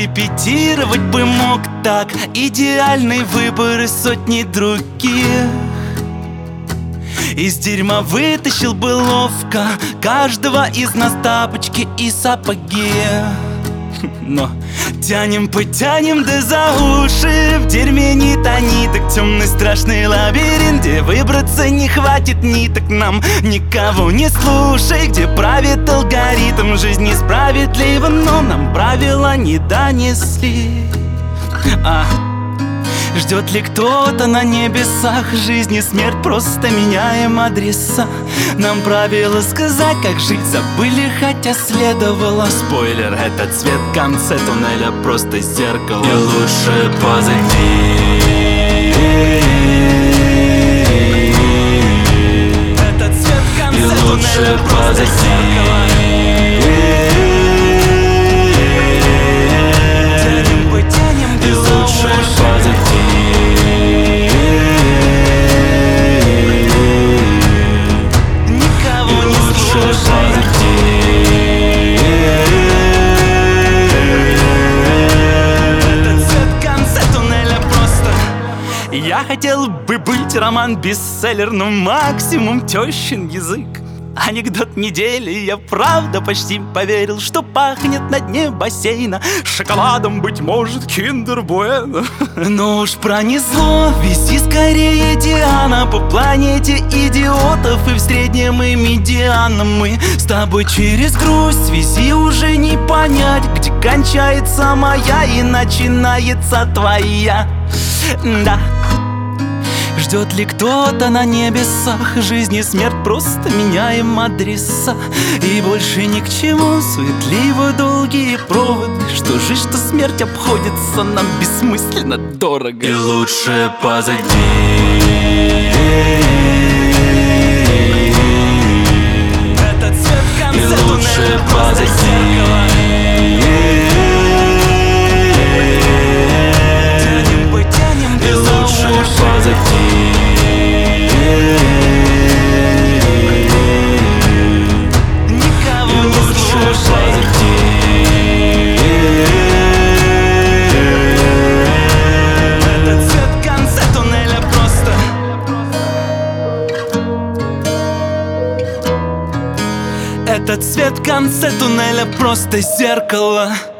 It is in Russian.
репетировать бы мог так. Идеальный выбор из сотни других. Из дерьма вытащил бы ловко каждого из нас тапочки и сапоги. Но потянем да за уши. В дерьме ни ниток, темный страшный лабиринт, где выбраться не хватит ниток нам. Никого не слушай, где правит алгоритм. Жизнь несправедлива, но нам правила не донесли. Ждет ли кто-то на небесах? Жизнь и смерть, просто меняем адреса. Нам правила сказать, как жить забыли, хотя следовало. Спойлер, этот свет в конце туннеля просто зеркало. И лучше позади. Этот свет в конце туннеля просто зеркало. И лучше позади. Никого не слушай. Этот свет в конце туннеля просто. Я хотел бы быть роман-бестселлер, но максимум тещин язык. Анекдот недели, я правда почти поверил, что пахнет на дне бассейна шоколадом, быть может, Kinder Bueno. Но уж пронесло, вези скорее Диана по планете идиотов, и в среднем и медианом мы с тобой через грусть. Вези уже не понять, где кончается моя и начинается твоя. Да. Ждет ли кто-то на небесах? Жизнь и смерть, просто меняем адреса. И больше ни к чему суетливо долгие проводы. Что жизнь, что смерть обходится нам бессмысленно дорого. И лучше позади. Этот свет в конце туннеля просто зеркало. И лучше позади. Никого не слушай. Этот свет в конце туннеля просто. Этот свет в конце туннеля просто зеркало.